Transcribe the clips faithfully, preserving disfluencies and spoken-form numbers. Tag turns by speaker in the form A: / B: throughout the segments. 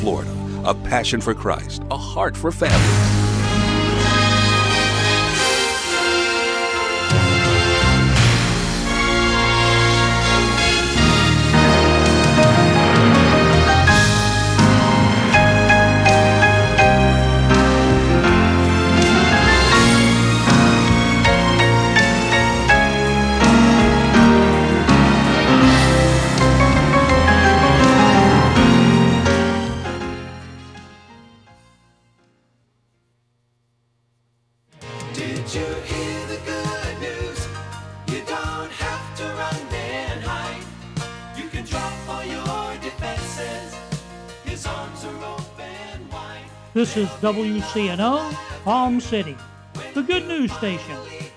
A: Florida. A passion for Christ, a heart for families.
B: This is W C N O, Palm City, the good news station.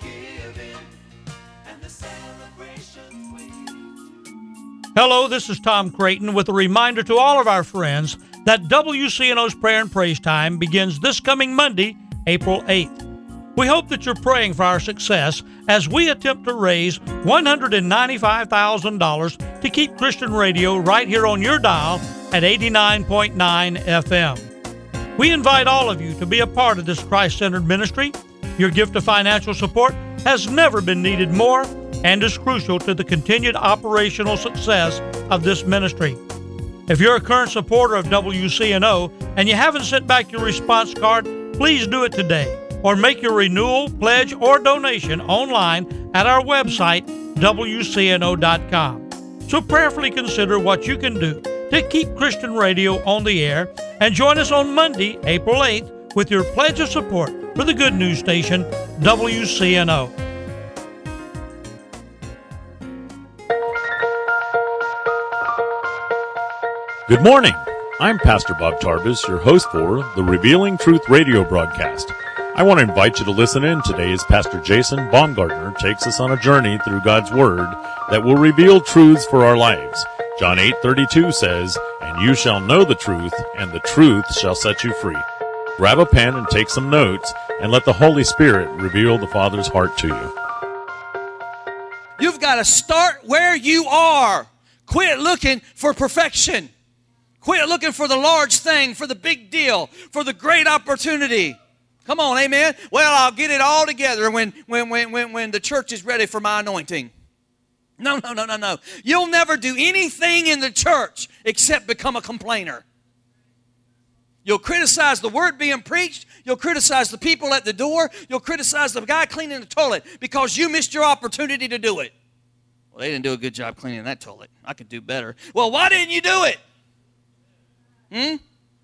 B: Hello, this is Tom Creighton with a reminder to all of our friends that W C N O's Prayer and Praise Time begins this coming Monday, April eighth. We hope that you're praying for our success as we attempt to raise one hundred ninety-five thousand dollars to keep Christian radio right here on your dial at eighty-nine point nine F M. We invite all of you to be a part of this Christ-centered ministry. Your gift of financial support has never been needed more and is crucial to the continued operational success of this ministry. If you're a current supporter of W C N O and you haven't sent back your response card, please do it today or make your renewal, pledge, or donation online at our website, W C N O dot com. So prayerfully consider what you can do to keep Christian radio on the air, and join us on Monday, April eighth, with your pledge of support for the good news station, W C N O.
C: Good morning. I'm Pastor Bob Tarbus, your host for the Revealing Truth radio broadcast. I want to invite you to listen in today as Pastor Jason Baumgartner takes us on a journey through God's Word that will reveal truths for our lives. John eight thirty-two says, "And you shall know the truth, and the truth shall set you free." Grab a pen and take some notes, and let the Holy Spirit reveal the Father's heart to you.
D: You've got to start where you are. Quit looking for perfection. Quit looking for the large thing, for the big deal, for the great opportunity. Come on, amen? Well, I'll get it all together when, when, when, when, when the church is ready for my anointing. No, no, no, no, no. You'll never do anything in the church except become a complainer. You'll criticize the word being preached. You'll criticize the people at the door. You'll criticize the guy cleaning the toilet because you missed your opportunity to do it. Well, they didn't do a good job cleaning that toilet. I could do better. Well, why didn't you do it? Hmm?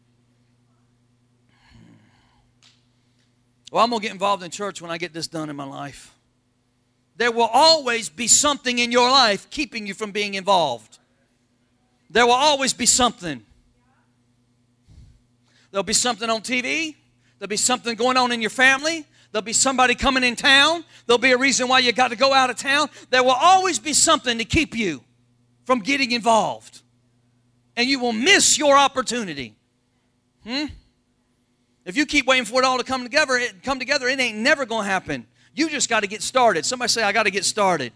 D: Well, I'm going to get involved in church when I get this done in my life. There will always be something in your life keeping you from being involved. There will always be something. There'll be something on T V. There'll be something going on in your family. There'll be somebody coming in town. There'll be a reason why you got to go out of town. There will always be something to keep you from getting involved. And you will miss your opportunity. Hmm? If you keep waiting for it all to come together, it, come together, it ain't never going to happen. You just got to get started. Somebody say, I got to get started.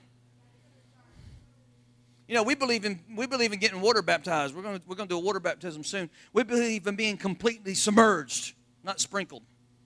D: You know, we believe in we believe in getting water baptized. We're going to we're going to do a water baptism soon. We believe in being completely submerged, not sprinkled.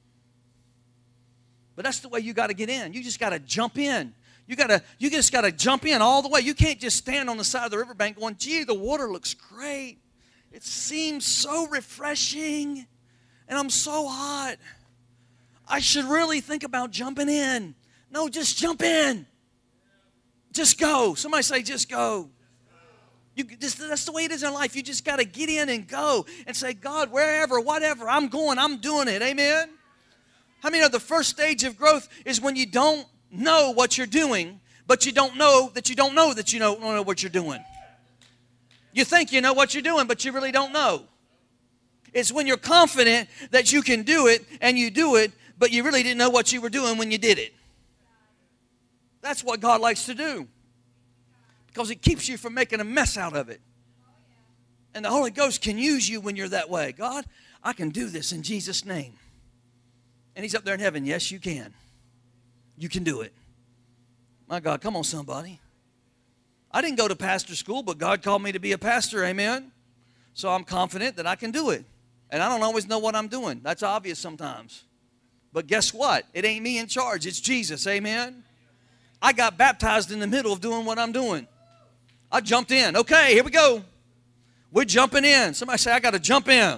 D: But that's the way you got to get in. You just got to jump in. You got to you just got to jump in all the way. You can't just stand on the side of the riverbank going, "Gee, the water looks great. It seems so refreshing, and I'm so hot. I should really think about jumping in." No, just jump in. Just go. Somebody say, just go. You just, that's the way it is in life. You just got to get in and go and say, God, wherever, whatever, I'm going, I'm doing it. Amen? How many know the first stage of growth is when you don't know what you're doing, but you don't know that you don't know that you don't know what you're doing. You think you know what you're doing, but you really don't know. It's when you're confident that you can do it and you do it, but you really didn't know what you were doing when you did it. That's what God likes to do, because it keeps you from making a mess out of it. And the Holy Ghost can use you when you're that way. God, I can do this in Jesus' name. And He's up there in heaven. Yes, you can. You can do it. My God, come on, somebody. I didn't go to pastor school, but God called me to be a pastor. Amen. So I'm confident that I can do it. And I don't always know what I'm doing. That's obvious sometimes. But guess what? It ain't me in charge. It's Jesus. Amen? I got baptized in the middle of doing what I'm doing. I jumped in. Okay, here we go. We're jumping in. Somebody say, I got to jump in.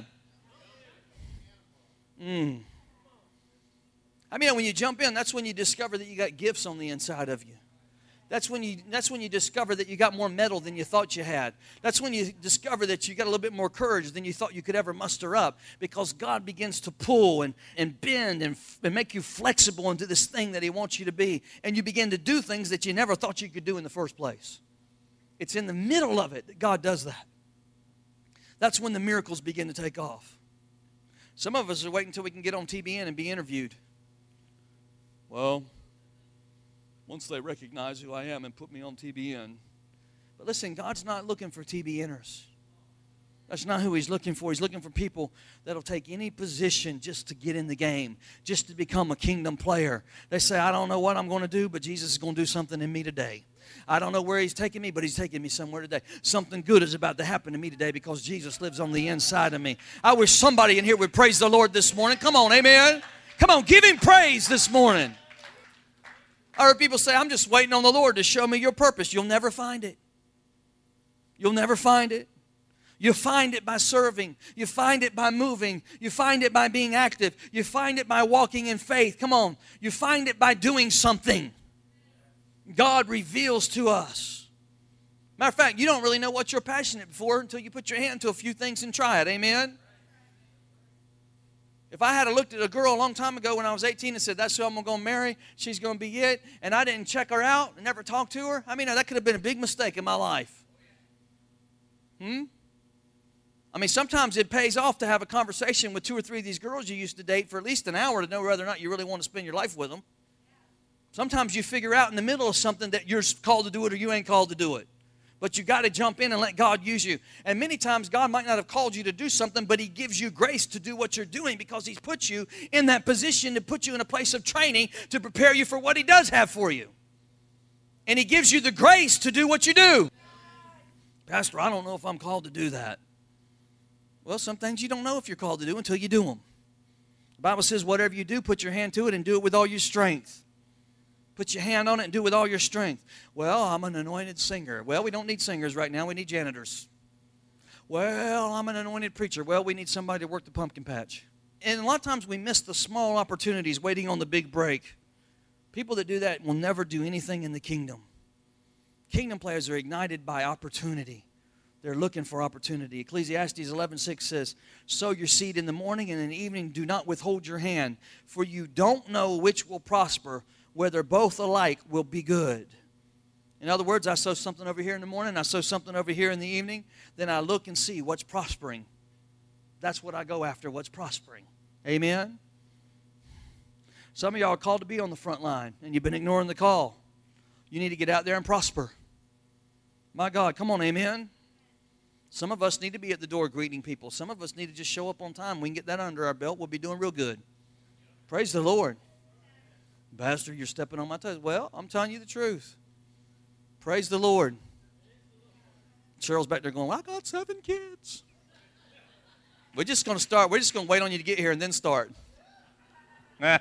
D: Mm. I mean, when you jump in, that's when you discover that you got gifts on the inside of you. That's when you that's when you discover that you got more metal than you thought you had. That's when you discover that you got a little bit more courage than you thought you could ever muster up, because God begins to pull and, and bend and, and make you flexible into this thing that He wants you to be. And you begin to do things that you never thought you could do in the first place. It's in the middle of it that God does that. That's when the miracles begin to take off. Some of us are waiting until we can get on T B N and be interviewed. Well, once they recognize who I am and put me on T B N. But listen, God's not looking for T B Ners. That's not who He's looking for. He's looking for people that'll take any position just to get in the game, just to become a kingdom player. They say, I don't know what I'm going to do, but Jesus is going to do something in me today. I don't know where He's taking me, but He's taking me somewhere today. Something good is about to happen to me today because Jesus lives on the inside of me. I wish somebody in here would praise the Lord this morning. Come on, amen. Come on, give Him praise this morning. I heard people say, I'm just waiting on the Lord to show me your purpose. You'll never find it. You'll never find it. You find it by serving. You find it by moving. You find it by being active. You find it by walking in faith. Come on. You find it by doing something. God reveals to us. Matter of fact, you don't really know what you're passionate for until you put your hand to a few things and try it. Amen? If I had looked at a girl a long time ago when I was eighteen and said, that's who I'm going to marry, she's going to be it, and I didn't check her out and never talk to her, I mean, that could have been a big mistake in my life. Hmm? I mean, sometimes it pays off to have a conversation with two or three of these girls you used to date for at least an hour to know whether or not you really want to spend your life with them. Sometimes you figure out in the middle of something that you're called to do it or you ain't called to do it. But you got to jump in and let God use you. And many times God might not have called you to do something, but He gives you grace to do what you're doing because He's put you in that position to put you in a place of training to prepare you for what He does have for you. And He gives you the grace to do what you do. Pastor, I don't know if I'm called to do that. Well, some things you don't know if you're called to do until you do them. The Bible says whatever you do, put your hand to it and do it with all your strength. Put your hand on it and do it with all your strength. Well, I'm an anointed singer. Well, we don't need singers right now. We need janitors. Well, I'm an anointed preacher. Well, we need somebody to work the pumpkin patch. And a lot of times we miss the small opportunities waiting on the big break. People that do that will never do anything in the kingdom. Kingdom players are ignited by opportunity. They're looking for opportunity. Ecclesiastes eleven six says, sow your seed in the morning and in the evening, do not withhold your hand, for you don't know which will prosper, whether both alike will be good. In other words, I sow something over here in the morning, I sow something over here in the evening, then I look and see what's prospering. That's what I go after, what's prospering. Amen? Some of y'all are called to be on the front line, and you've been ignoring the call. You need to get out there and prosper. My God, come on, amen? Some of us need to be at the door greeting people. Some of us need to just show up on time. We can get that under our belt. We'll be doing real good. Praise the Lord. Pastor, you're stepping on my toes. Well, I'm telling you the truth. Praise the Lord. Cheryl's back there going, I got seven kids. We're just going to start. We're just going to wait on you to get here and then start. The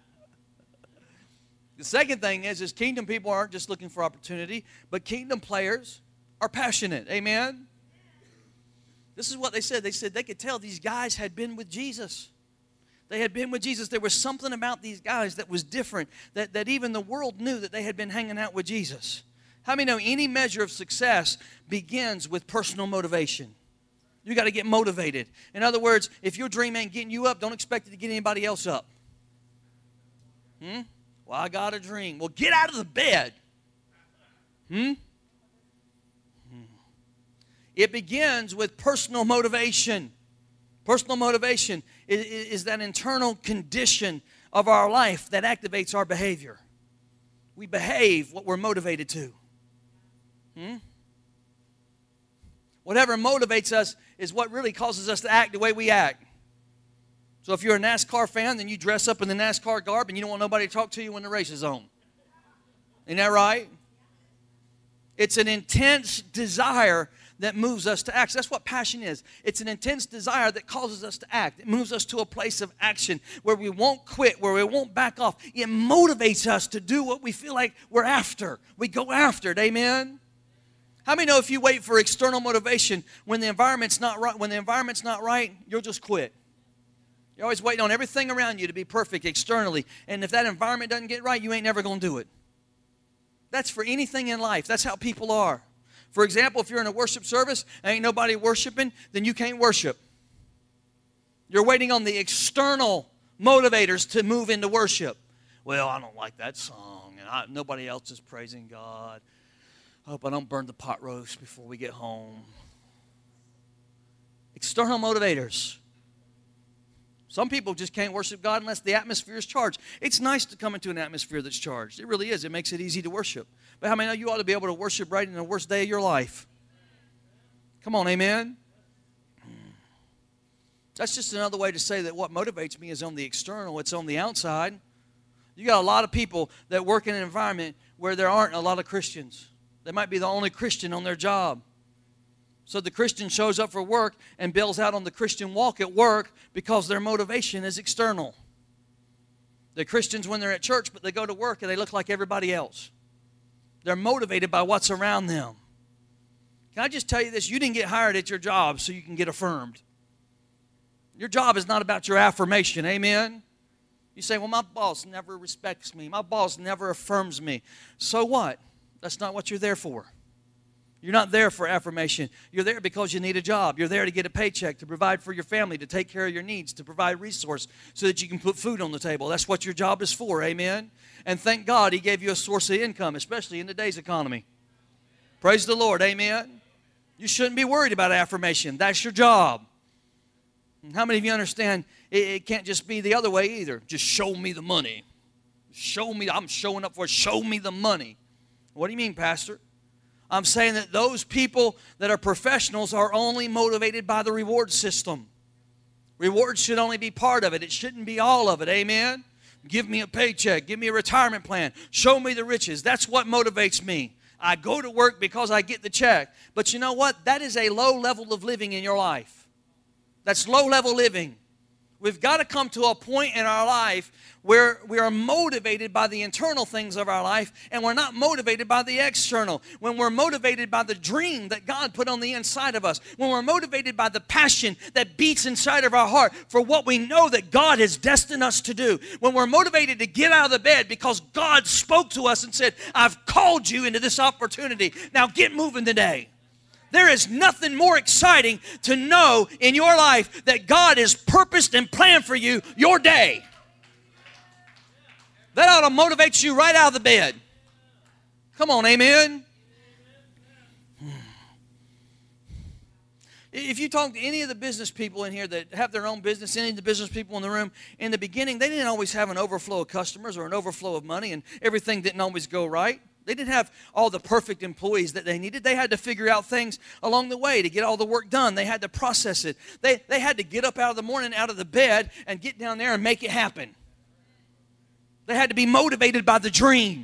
D: second thing is, is kingdom people aren't just looking for opportunity, but kingdom players are passionate. Amen? This is what they said. They said they could tell these guys had been with Jesus. They had been with Jesus. There was something about these guys that was different, that, that even the world knew that they had been hanging out with Jesus. How many know any measure of success begins with personal motivation? You got to get motivated. In other words, if your dream ain't getting you up, don't expect it to get anybody else up. Hmm? Well, I got a dream. Well, get out of the bed. Hmm? hmm. It begins with personal motivation. Personal motivation is, is that internal condition of our life that activates our behavior. We behave what we're motivated to. Hmm? Whatever motivates us is what really causes us to act the way we act. So if you're a NASCAR fan, then you dress up in the NASCAR garb and you don't want nobody to talk to you when the race is on. Isn't that right? It's an intense desire that moves us to act. That's what passion is. It's an intense desire that causes us to act. It moves us to a place of action where we won't quit, where we won't back off. It motivates us to do what we feel like we're after. We go after it. Amen? How many know if you wait for external motivation when the environment's not right, when the environment's not right, you'll just quit? You're always waiting on everything around you to be perfect externally. And if that environment doesn't get right, you ain't never going to do it. That's for anything in life. That's how people are. For example, if you're in a worship service and ain't nobody worshiping, then you can't worship. You're waiting on the external motivators to move into worship. Well, I don't like that song, and I, nobody else is praising God. I hope I don't burn the pot roast before we get home. External motivators. Some people just can't worship God unless the atmosphere is charged. It's nice to come into an atmosphere that's charged. It really is. It makes it easy to worship. But how many know you ought to be able to worship right in the worst day of your life? Come on, amen? That's just another way to say that what motivates me is on the external. It's on the outside. You got a lot of people that work in an environment where there aren't a lot of Christians. They might be the only Christian on their job. So the Christian shows up for work and bails out on the Christian walk at work because their motivation is external. They're Christians when they're at church, but they go to work and they look like everybody else. They're motivated by what's around them. Can I just tell you this? You didn't get hired at your job so you can get affirmed. Your job is not about your affirmation. Amen? You say, well, my boss never respects me. My boss never affirms me. So what? That's not what you're there for. You're not there for affirmation. You're there because you need a job. You're there to get a paycheck, to provide for your family, to take care of your needs, to provide resource so that you can put food on the table. That's what your job is for, amen? And thank God He gave you a source of income, especially in today's economy. Praise the Lord, amen? You shouldn't be worried about affirmation. That's your job. And how many of you understand it, it can't just be the other way either? Just show me the money. Show me, I'm showing up for it. Show me the money. What do you mean, Pastor? I'm saying that those people that are professionals are only motivated by the reward system. Rewards should only be part of it. It shouldn't be all of it. Amen? Give me a paycheck. Give me a retirement plan. Show me the riches. That's what motivates me. I go to work because I get the check. But you know what? That is a low level of living in your life. That's low level living. We've got to come to a point in our life where we are motivated by the internal things of our life and we're not motivated by the external. When we're motivated by the dream that God put on the inside of us. When we're motivated by the passion that beats inside of our heart for what we know that God has destined us to do. When we're motivated to get out of the bed because God spoke to us and said, I've called you into this opportunity. Now get moving today. There is nothing more exciting to know in your life that God has purposed and planned for you your day. That ought to motivate you right out of the bed. Come on, amen? If you talk to any of the business people in here that have their own business, any of the business people in the room, in the beginning, they didn't always have an overflow of customers or an overflow of money, and everything didn't always go right. They didn't have all the perfect employees that they needed. They had to figure out things along the way to get all the work done. They had to process it. They, they had to get up out of the morning, out of the bed, and get down there and make it happen. They had to be motivated by the dream.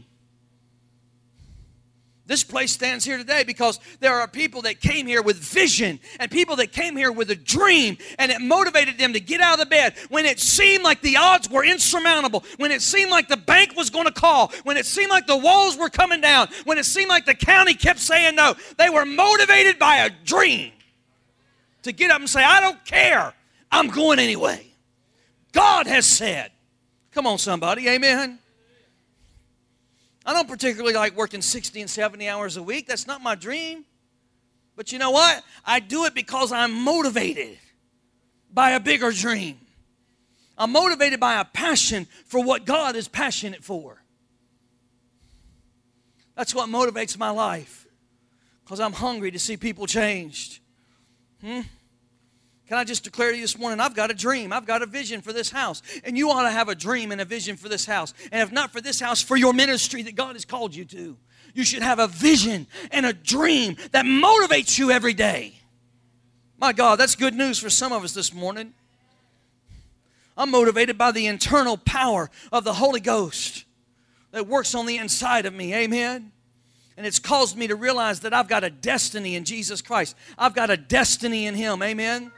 D: This place stands here today because there are people that came here with vision and people that came here with a dream, and it motivated them to get out of the bed when it seemed like the odds were insurmountable, when it seemed like the bank was going to call, when it seemed like the walls were coming down, when it seemed like the county kept saying no. They were motivated by a dream to get up and say, I don't care. I'm going anyway. God has said. Come on, somebody. Amen. I don't particularly like working sixty and seventy hours a week. That's not my dream. But you know what? I do it because I'm motivated by a bigger dream. I'm motivated by a passion for what God is passionate for. That's what motivates my life. Because I'm hungry to see people changed. Hmm? Can I just declare to you this morning, I've got a dream. I've got a vision for this house. And you ought to have a dream and a vision for this house. And if not for this house, for your ministry that God has called you to. You should have a vision and a dream that motivates you every day. My God, that's good news for some of us this morning. I'm motivated by the internal power of the Holy Ghost that works on the inside of me. Amen. And it's caused me to realize that I've got a destiny in Jesus Christ. I've got a destiny in Him. Amen?